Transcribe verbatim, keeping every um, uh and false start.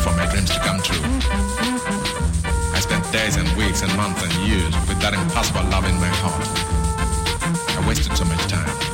for my dreams to come true. I spent days and weeks and months and years with that impossible love in my heart. I wasted so much time.